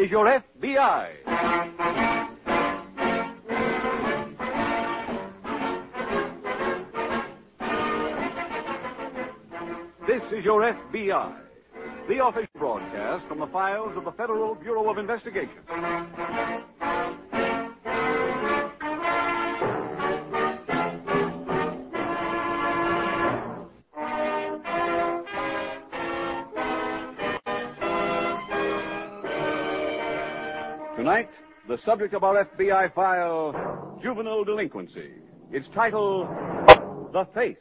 is your FBI. This is your FBI, the official broadcast from the files of the Federal Bureau of Investigation. Tonight, the subject of our FBI file, Juvenile Delinquency. Its title, The Face.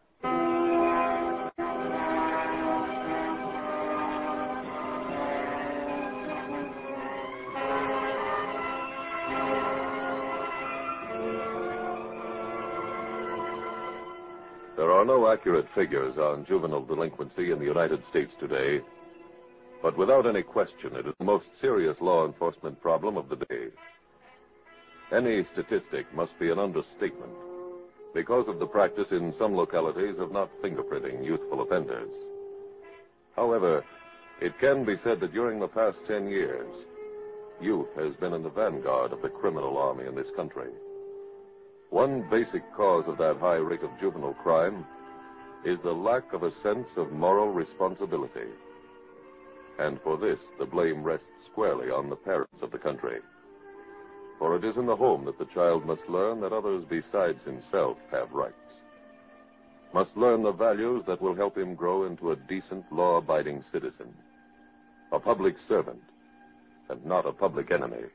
There are no accurate figures on juvenile delinquency in the United States today, but without any question, it is the most serious law enforcement problem of the day. Any statistic must be an understatement because of the practice in some localities of not fingerprinting youthful offenders. However, it can be said that during the past 10 years, youth has been in the vanguard of the criminal army in this country. One basic cause of that high rate of juvenile crime is the lack of a sense of moral responsibility. And for this, the blame rests squarely on the parents of the country. For it is in the home that the child must learn that others besides himself have rights. Must learn the values that will help him grow into a decent, law-abiding citizen. A public servant, and not a public enemy.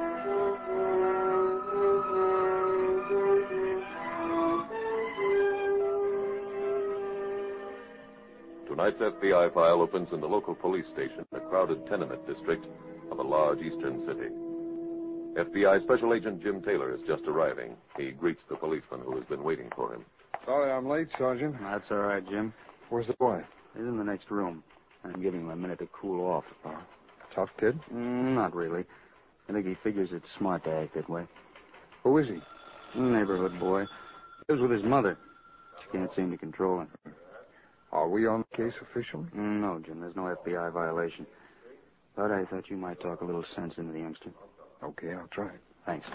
Tonight's FBI file opens in the local police station, a crowded tenement district of a large eastern city. FBI Special Agent Jim Taylor is just arriving. He greets the policeman who has been waiting for him. Sorry I'm late, Sergeant. That's all right, Jim. Where's the boy? He's in the next room. I'm giving him a minute to cool off. Tough kid? Not really. I think he figures it's smart to act that way. Who is he? Neighborhood boy. Lives with his mother. She can't seem to control him. Are we on the case officially? No, Jim. There's no FBI violation. But I thought you might talk a little sense into the youngster. Okay, I'll try. Thanks.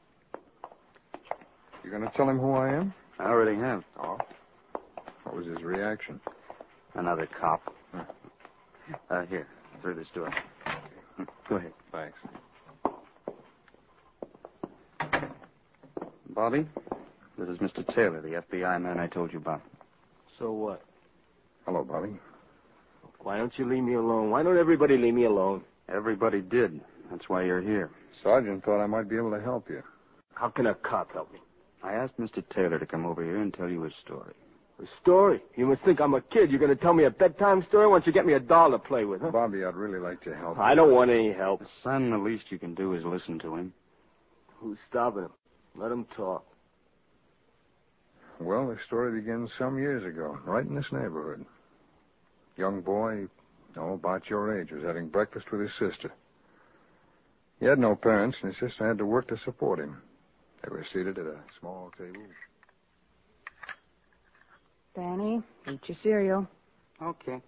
You going to tell him who I am? I already have. Oh? What was his reaction? Another cop. Here, through this door. Go ahead. Thanks. Bobby, this is Mr. Taylor, the FBI man I told you about. So what? Hello, Bobby. Why don't you leave me alone? Why don't everybody leave me alone? Everybody did. That's why you're here. Sergeant thought I might be able to help you. How can a cop help me? I asked Mr. Taylor to come over here and tell you his story. A story? You must think I'm a kid. You're going to tell me a bedtime story? Why don't you get me a doll to play with, huh? Bobby, I'd really like to help I don't want any help. Son, the least you can do is listen to him. Who's stopping him? Let him talk. Well, the story begins some years ago, right in this neighborhood. Young boy, about your age, was having breakfast with his sister. He had no parents, and his sister had to work to support him. They were seated at a small table. Danny, eat your cereal. Okay.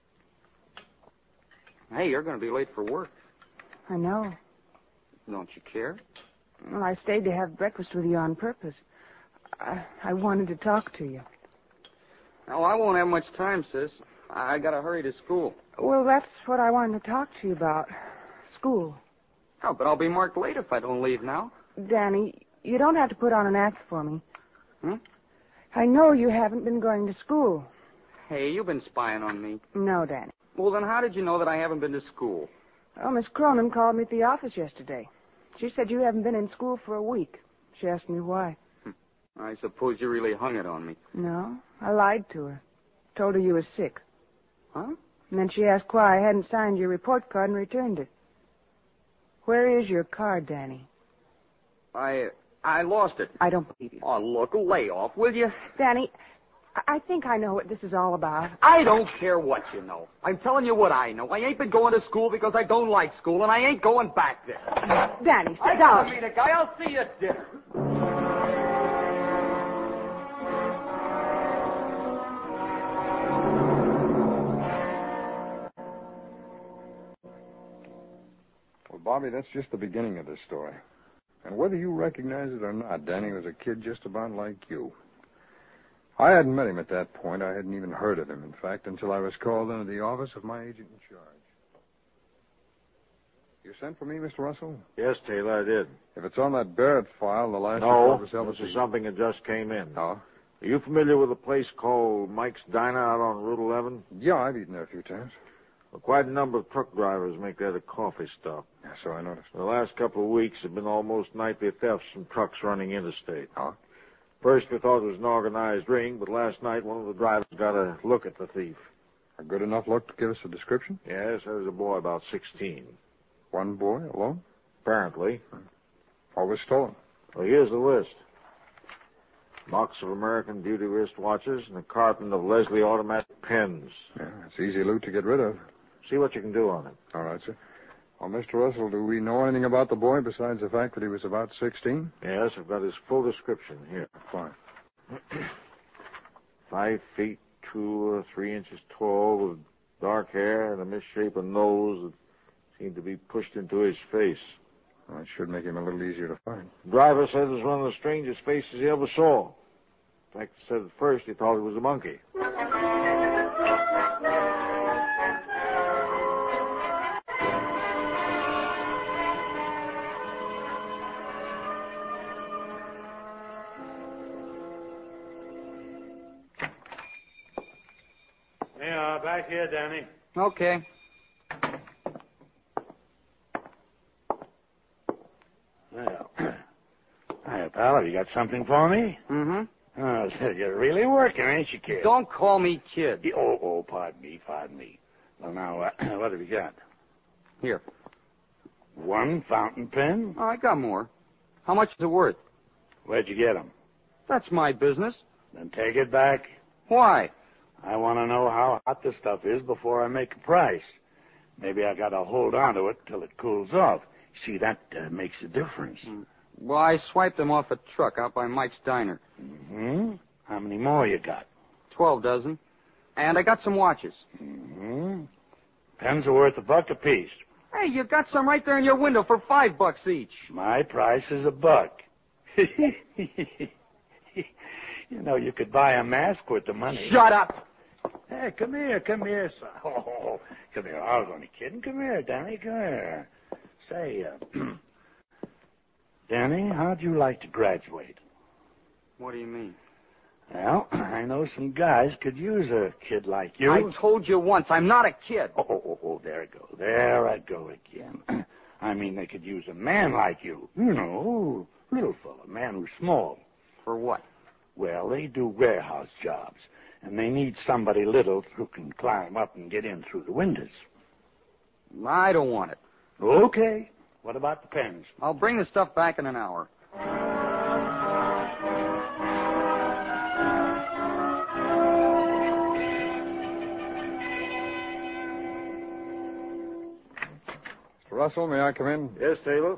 Hey, you're going to be late for work. I know. Don't you care? Well, I stayed to have breakfast with you on purpose. I wanted to talk to you. Oh, I won't have much time, sis. I got to hurry to school. Well, that's what I wanted to talk to you about. School. Oh, but I'll be marked late if I don't leave now. Danny, you don't have to put on an act for me. Hmm? I know you haven't been going to school. Hey, you've been spying on me. No, Danny. Well, then how did you know that I haven't been to school? Oh, Miss Cronin called me at the office yesterday. She said you haven't been in school for a week. She asked me why. I suppose you really hung it on me. No, I lied to her. Told her you were sick. Huh? And then she asked why I hadn't signed your report card and returned it. Where is your card, Danny? I lost it. I don't believe you. Oh, look, lay off, will you? Danny, I think I know what this is all about. I don't care what you know. I'm telling you what I know. I ain't been going to school because I don't like school, and I ain't going back there. Danny, sit I down. don't mean a guy. I'll see you at dinner. Well, Bobby, that's just the beginning of this story. And whether you recognize it or not, Danny was a kid just about like you. I hadn't met him at that point. I hadn't even heard of him, in fact, until I was called into the office of my agent in charge. You sent for me, Mr. Russell? Yes, Taylor, I did. If it's on that Barrett file, the last report was No, this is something that just came in. Oh? Are you familiar with a place called Mike's Diner out on Route 11? Yeah, I've eaten there a few times. Well, quite a number of truck drivers make that a coffee stop. Yeah, so I noticed. The last couple of weeks have been almost nightly thefts from trucks running interstate. Oh? First, we thought it was an organized ring, but last night one of the drivers got a look at the thief. A good enough look to give us a description? Yes, there was a boy about 16. One boy, alone? Apparently. What was stolen? Well, here's the list. Box of American Beauty wristwatches and a carton of Leslie automatic pens. Yeah, it's easy loot to get rid of. See what you can do on it. All right, sir. Well, Mr. Russell, do we know anything about the boy besides the fact that he was about 16? Yes, I've got his full description here. Fine. 5 feet 2 or 3 inches tall, with dark hair and a misshapen nose that seemed to be pushed into his face. Well, it should make him a little easier to find. The driver said it was one of the strangest faces he ever saw. In fact, he said at first he thought it was a monkey. Yeah, back here, Danny. Okay. Well, hi, pal. Have you got something for me? Mm-hmm. Oh, so you're really working, ain't you, kid? Don't call me kid. Oh, pardon me. Well, now, what have you got? Here. One fountain pen? Oh, I got more. How much is it worth? Where'd you get 'em? That's my business. Then take it back. Why? I want to know how hot the stuff is before I make a price. Maybe I got to hold on to it till it cools off. See, that makes a difference. Well, I swiped them off a truck out by Mike's Diner. Mm-hmm. How many more you got? 12 dozen. And I got some watches. Mm-hmm. Pens are worth $1 apiece. Hey, you got some right there in your window for $5 each. My price is $1. You know, you could buy a mask with the money. Shut up! Hey, come here, son. Oh, come here. I was only kidding. Come here, Danny, come here. Say, Danny, how'd you like to graduate? What do you mean? Well, I know some guys could use a kid like you. I told you once, I'm not a kid. Oh, there I go. There I go again. I mean, they could use a man like you. You know, little fella, man who's small. For what? Well, they do warehouse jobs, and they need somebody little who can climb up and get in through the windows. I don't want it. Okay. What about the pens? I'll bring the stuff back in an hour. Mr. Russell, may I come in? Yes, Taylor?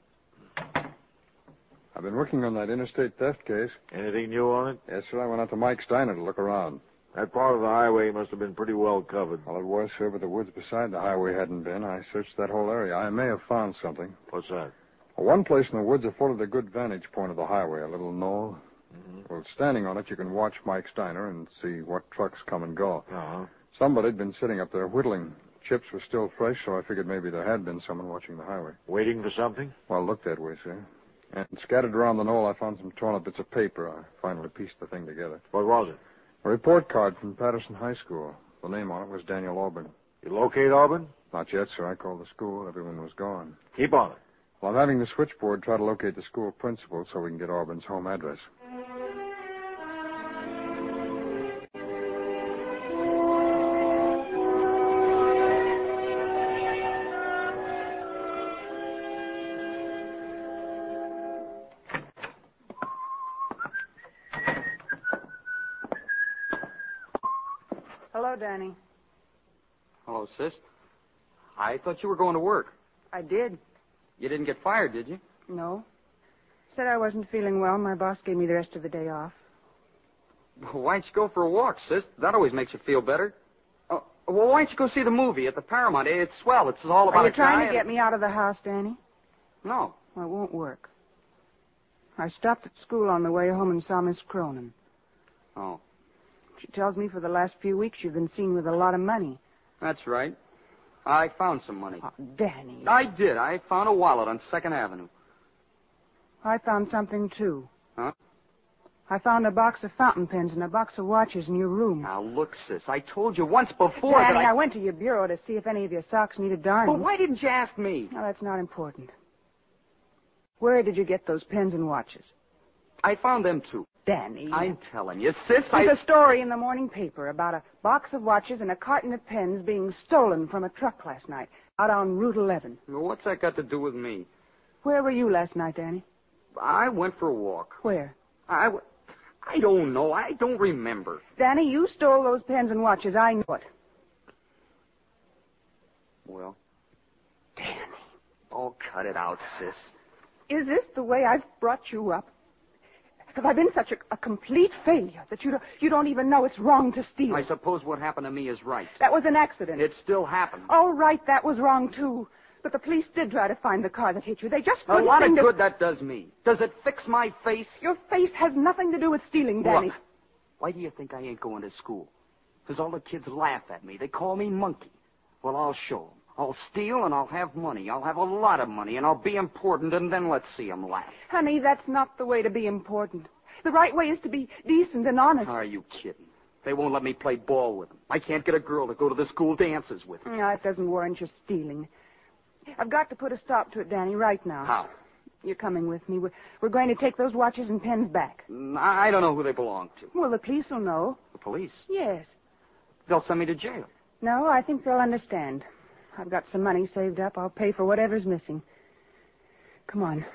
I've been working on that interstate theft case. Anything new on it? Yes, sir. I went out to Mike's Diner to look around. That part of the highway must have been pretty well covered. Well, it was, sir, but the woods beside the highway hadn't been. I searched that whole area. I may have found something. What's that? Well, one place in the woods afforded a good vantage point of the highway, a little knoll. Mm-hmm. Well, standing on it, you can watch Mike's Diner and see what trucks come and go. Uh-huh. Somebody'd been sitting up there whittling. Chips were still fresh, so I figured maybe there had been someone watching the highway. Waiting for something? Well, it looked that way, sir. And scattered around the knoll, I found some torn up bits of paper. I finally pieced the thing together. What was it? A report card from Patterson High School. The name on it was Daniel Auburn. You locate Auburn? Not yet, sir. I called the school. Everyone was gone. Keep on it. Well, I'm having the switchboard try to locate the school principal so we can get Auburn's home address. Hello, Danny. Hello, sis. I thought you were going to work. I did. You didn't get fired, did you? No. Said I wasn't feeling well. My boss gave me the rest of the day off. Why don't you go for a walk, sis? That always makes you feel better. Well, why don't you go see the movie at the Paramount? It's swell. It's all about Are you a trying guy to get me out of the house, Danny? No. Well, it won't work. I stopped at school on the way home and saw Miss Cronin. Oh. She tells me for the last few weeks you've been seen with a lot of money. That's right. I found some money. Oh, Danny. I did. I found a wallet on 2nd Avenue. I found something, too. Huh? I found a box of fountain pens and a box of watches in your room. Now, look, sis, I told you once before Danny, that I went to your bureau to see if any of your socks needed darning. But why didn't you ask me? No, that's not important. Where did you get those pens and watches? I found them, too. Danny. I'm telling you, sis, There's a story in the morning paper about a box of watches and a carton of pens being stolen from a truck last night out on Route 11. Well, what's that got to do with me? Where were you last night, Danny? I went for a walk. Where? I don't know. I don't remember. Danny, you stole those pens and watches. I know it. Well? Danny. Oh, cut it out, sis. Is this the way I've brought you up? Have I been such a complete failure that you don't even know it's wrong to steal? I suppose what happened to me is right. That was an accident. It still happened. Oh, right, that was wrong, too. But the police did try to find the car that hit you. They just couldn't A lot of seem to... good that does me. Does it fix my face? Your face has nothing to do with stealing, Danny. Look, why do you think I ain't going to school? Because all the kids laugh at me. They call me monkey. Well, I'll show them. I'll steal and I'll have money. I'll have a lot of money and I'll be important and then let's see them laugh. Honey, that's not the way to be important. The right way is to be decent and honest. Are you kidding? They won't let me play ball with them. I can't get a girl to go to the school dances with me. No, it doesn't warrant your stealing. I've got to put a stop to it, Danny, right now. How? You're coming with me. We're going to take those watches and pens back. I don't know who they belong to. Well, the police will know. The police? Yes. They'll send me to jail. No, I think they'll understand. I've got some money saved up. I'll pay for whatever's missing. Come on.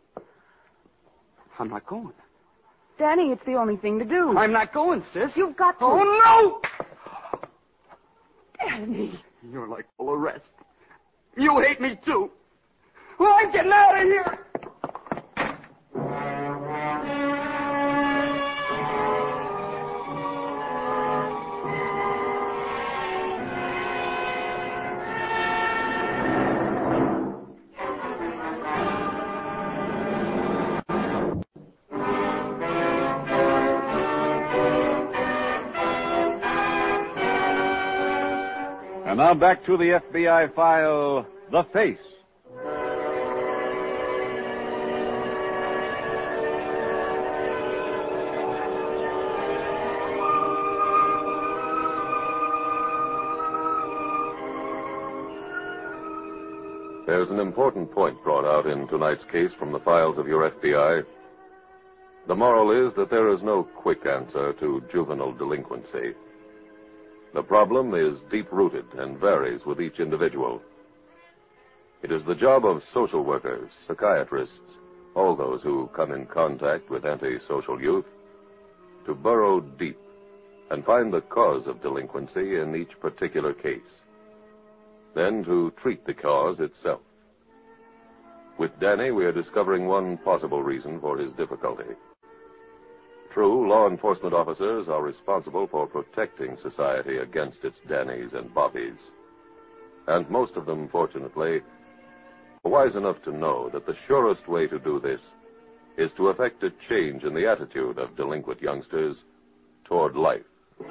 I'm not going. Danny, it's the only thing to do. I'm not going, sis. You've got to. Oh, no! Danny. You're like full arrest. You hate me, too. Well, I'm getting out of here. And now back to the FBI file, The Face. There's an important point brought out in tonight's case from the files of your FBI. The moral is that there is no quick answer to juvenile delinquency. The problem is deep-rooted and varies with each individual. It is the job of social workers, psychiatrists, all those who come in contact with antisocial youth, to burrow deep and find the cause of delinquency in each particular case, then to treat the cause itself. With Danny, we are discovering one possible reason for his difficulty. True, law enforcement officers are responsible for protecting society against its Dannys and Bobbies. And most of them, fortunately, are wise enough to know that the surest way to do this is to effect a change in the attitude of delinquent youngsters toward life.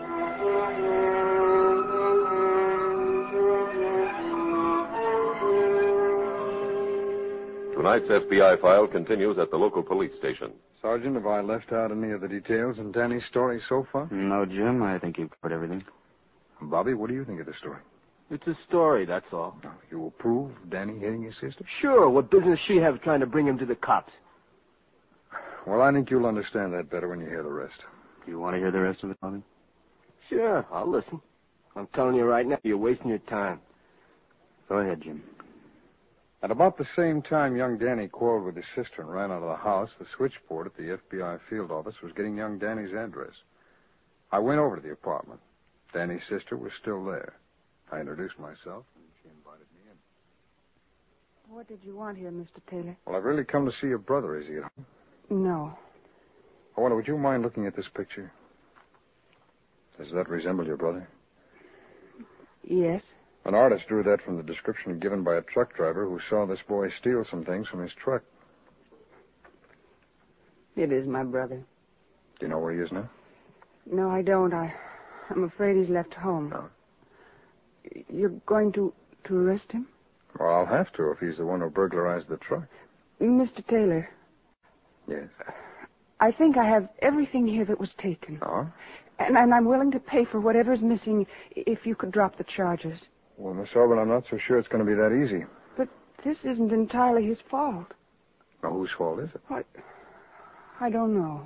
Tonight's FBI file continues at the local police station. Sergeant, have I left out any of the details in Danny's story so far? No, Jim, I think you've covered everything. Bobby, what do you think of the story? It's a story, that's all. You approve of Danny hitting his sister? Sure, what business she have trying to bring him to the cops? Well, I think you'll understand that better when you hear the rest. You want to hear the rest of it, Bobby? Sure, I'll listen. I'm telling you right now, you're wasting your time. Go ahead, Jim. At about the same time young Danny quarreled with his sister and ran out of the house, the switchboard at the FBI field office was getting young Danny's address. I went over to the apartment. Danny's sister was still there. I introduced myself, and she invited me in. What did you want here, Mr. Taylor? Well, I've really come to see your brother. Is he at home? No. I wonder, would you mind looking at this picture? Does that resemble your brother? Yes. An artist drew that from the description given by a truck driver who saw this boy steal some things from his truck. It is my brother. Do you know where he is now? No, I don't. I'm afraid he's left home. No. You're going to arrest him? Well, I'll have to if he's the one who burglarized the truck. Mr. Taylor. Yes. I think I have everything here that was taken. Oh? And I'm willing to pay for whatever's missing if you could drop the charges. Well, Miss Auburn, I'm not so sure it's going to be that easy. But this isn't entirely his fault. Now, whose fault is it? I don't know.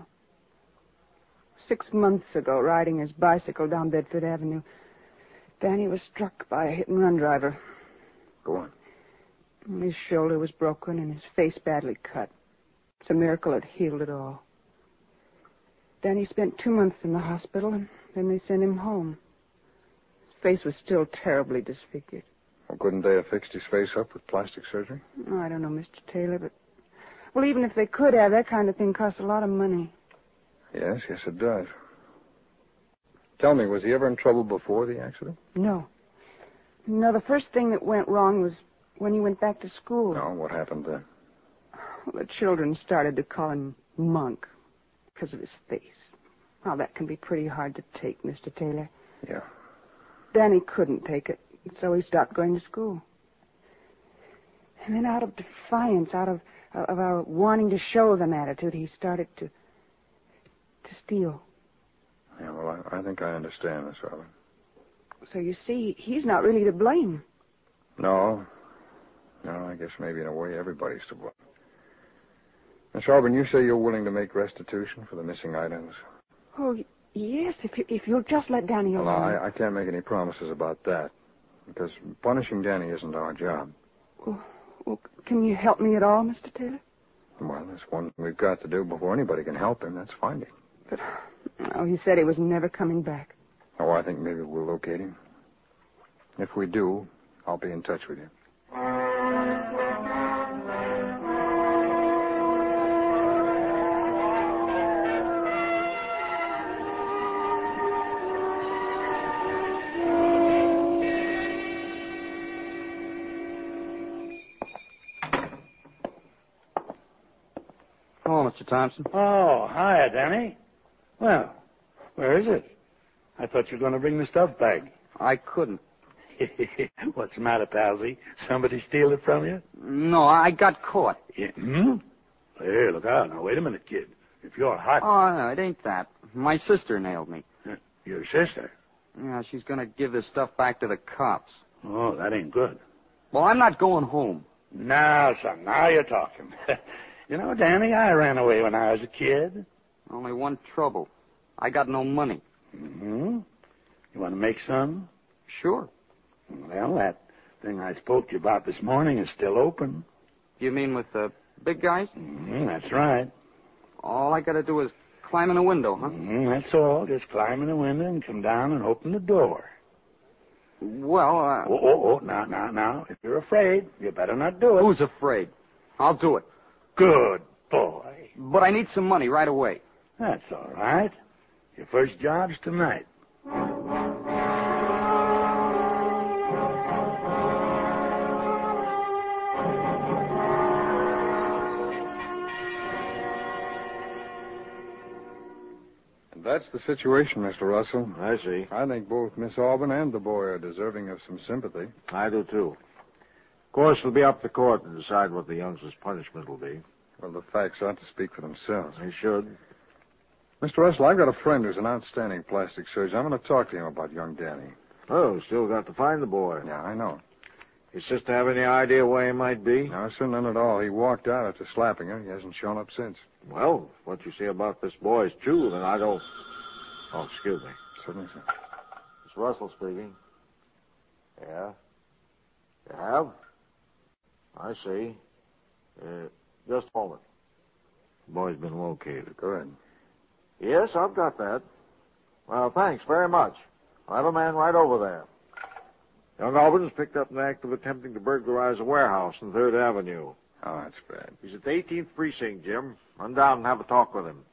6 months ago, riding his bicycle down Bedford Avenue, Danny was struck by a hit-and-run driver. Go on. His shoulder was broken and his face badly cut. It's a miracle it healed at all. Danny spent 2 months in the hospital, and then they sent him home. His face was still terribly disfigured. Well, couldn't they have fixed his face up with plastic surgery? Oh, I don't know, Mr. Taylor, but... Well, even if they could have, that kind of thing costs a lot of money. Yes, it does. Tell me, was he ever in trouble before the accident? No. No, the first thing that went wrong was when he went back to school. No, what happened then? Well, the children started to call him Monk because of his face. Well, that can be pretty hard to take, Mr. Taylor. Yeah. Danny couldn't take it, so he stopped going to school. And then out of defiance, out of our wanting to show them attitude, he started to steal. Yeah, well, I think I understand, Miss Auburn. So you see, he's not really to blame. No, I guess maybe in a way everybody's to blame. Miss Auburn, you say you're willing to make restitution for the missing items? Oh, yes, if you'll just let Danny alone. Well, I can't make any promises about that, because punishing Danny isn't our job. Well, can you help me at all, Mr. Taylor? Well, there's one thing we've got to do before anybody can help him. That's find him. But, he said he was never coming back. Oh, I think maybe we'll locate him. If we do, I'll be in touch with you. Hello, Mr. Thompson. Oh, hiya, Danny. Well, where is it? I thought you were going to bring the stuff back. I couldn't. What's the matter, Palsy? Somebody steal it from you? No, I got caught. Yeah. Hey, look out. Now, wait a minute, kid. If you're hot... Oh, no, it ain't that. My sister nailed me. Your sister? Yeah, she's going to give this stuff back to the cops. Oh, that ain't good. Well, I'm not going home. Now, son, now you're talking. You know, Danny, I ran away when I was a kid. Only one trouble. I got no money. Mm-hmm. You want to make some? Sure. Well, that thing I spoke to you about this morning is still open. You mean with the big guys? Mm-hmm, that's right. All I got to do is climb in a window, huh? Mm-hmm, that's all. Just climb in the window and come down and open the door. Well, Now. If you're afraid, you better not do it. Who's afraid? I'll do it. Good boy. But I need some money right away. That's all right. Your first job's tonight. That's the situation, Mr. Russell. I see. I think both Miss Auburn and the boy are deserving of some sympathy. I do, too. Of course, it'll be up to the court to decide what the youngster's punishment will be. Well, the facts ought to speak for themselves. They should. Mr. Russell, I've got a friend who's an outstanding plastic surgeon. I'm going to talk to him about young Danny. Oh, still got to find the boy. Yeah, I know. Your sister have any idea where he might be? No, sir, none at all. He walked out after slapping her. He hasn't shown up since. Well, what you say about this boy's true, then I don't... Oh, excuse me. Certainly, sir. It's Russell speaking. Yeah? You have? I see. Just a moment. The boy's been located. Go ahead. Yes, I've got that. Well, thanks very much. I'll have a man right over there. Young Auburn's picked up an act of attempting to burglarize a warehouse on 3rd Avenue. Oh, that's bad. He's at the 18th Precinct, Jim. Run down and have a talk with him.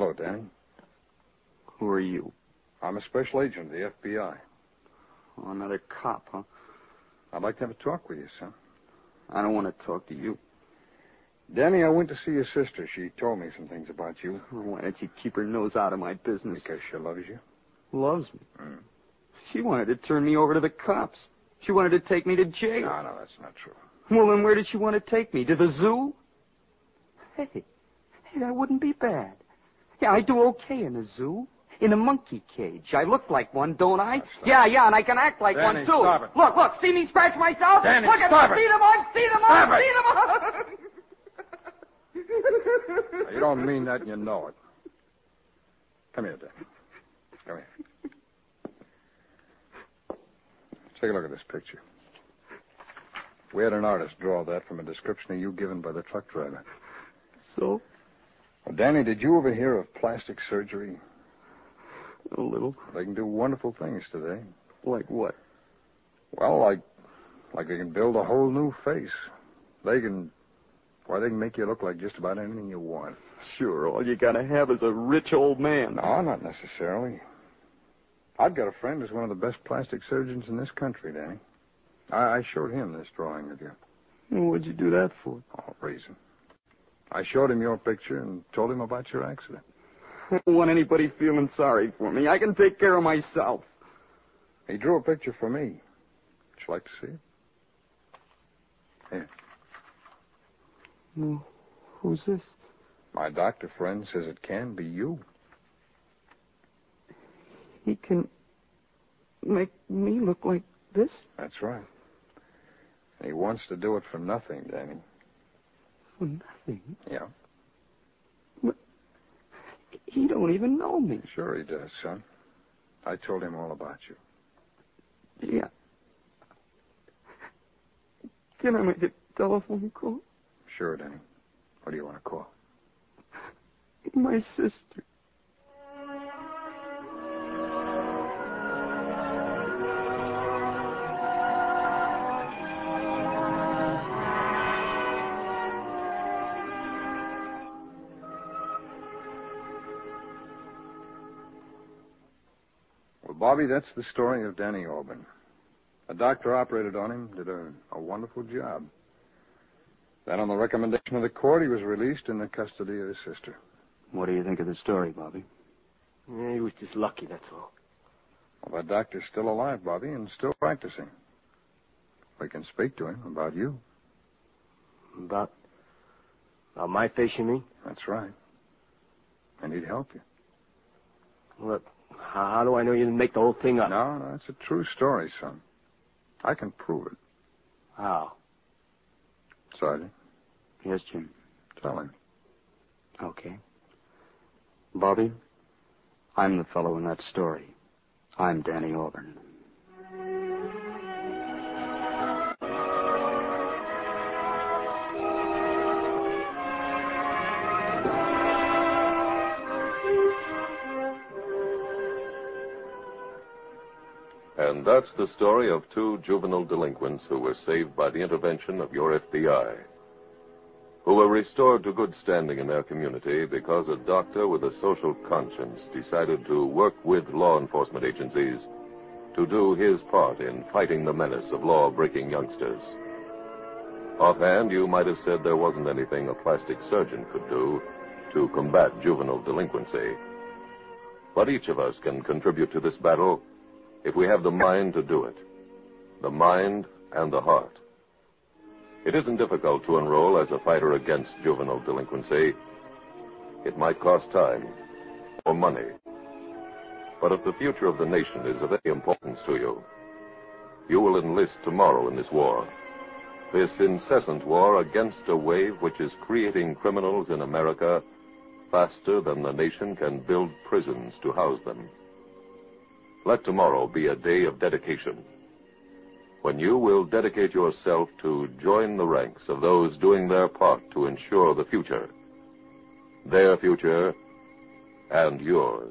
Hello, Danny. Who are you? I'm a special agent of the FBI. Oh, another cop, huh? I'd like to have a talk with you, son. I don't want to talk to you. Danny, I went to see your sister. She told me some things about you. Why don't you keep her nose out of my business? Because she loves you. Loves me? She wanted to turn me over to the cops. She wanted to take me to jail. No, that's not true. Well, then where did she want to take me? To the zoo? Hey, that wouldn't be bad. Yeah, I do okay in the zoo. In a monkey cage. I look like one, don't I? Yeah, and I can act like Danny, one, too. stop it. Look, see me scratch myself? Danny, look at stop me. it. See them on. Now, you don't mean that and you know it. Come here, Danny. Come here. Take a look at this picture. We had an artist draw that from a description of you given by the truck driver. So? Well, Danny, did you ever hear of plastic surgery? A little. They can do wonderful things today. Like what? Well, like they can build a whole new face. They can make you look like just about anything you want. Sure, all you gotta have is a rich old man. No, not necessarily. I've got a friend who's one of the best plastic surgeons in this country, Danny. I showed him this drawing of you. What'd you do that for? Oh, reason. I showed him your picture and told him about your accident. I don't want anybody feeling sorry for me. I can take care of myself. He drew a picture for me. Would you like to see it? Here. Well, who's this? My doctor friend says it can be you. He can make me look like this? That's right. And he wants to do it for nothing, Danny. For nothing? Yeah. But he don't even know me. Sure he does, son. I told him all about you. Yeah. Can I make a telephone call? Sure, Danny. What do you want to call? My sister. Well, Bobby, that's the story of Danny Auburn. A doctor operated on him, did a wonderful job. Then, on the recommendation of the court, he was released in the custody of his sister. What do you think of the story, Bobby? Yeah, he was just lucky, that's all. Well, that doctor's still alive, Bobby, and still practicing. We can speak to him about you. About my face, you mean? That's right. And he'd help you. Look, how do I know you didn't make the whole thing up? No, it's a true story, son. I can prove it. How? Sergeant, Yes, Jim. tell him. Okay. Bobby, I'm the fellow in that story. I'm Danny Auburn. And that's the story of two juvenile delinquents who were saved by the intervention of your FBI, who were restored to good standing in their community because a doctor with a social conscience decided to work with law enforcement agencies to do his part in fighting the menace of law-breaking youngsters. Offhand, you might have said there wasn't anything a plastic surgeon could do to combat juvenile delinquency. But each of us can contribute to this battle if we have the mind to do it. The mind and the heart. It isn't difficult to enroll as a fighter against juvenile delinquency. It might cost time or money. But if the future of the nation is of any importance to you, you will enlist tomorrow in this war. This incessant war against a wave which is creating criminals in America faster than the nation can build prisons to house them. Let tomorrow be a day of dedication, when you will dedicate yourself to join the ranks of those doing their part to ensure the future, their future and yours.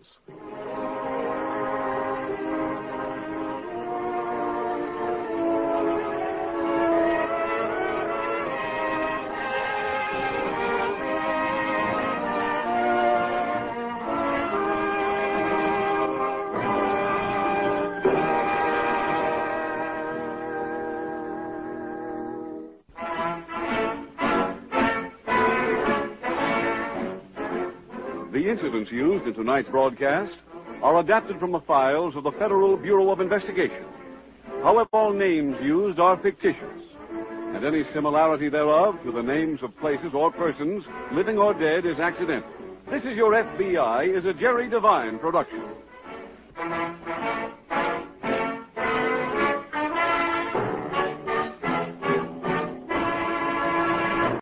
incidents used in tonight's broadcast are adapted from the files of the Federal Bureau of Investigation. However, all names used are fictitious, and any similarity thereof to the names of places or persons, living or dead, is accidental. This is Your FBI is a Jerry Devine production.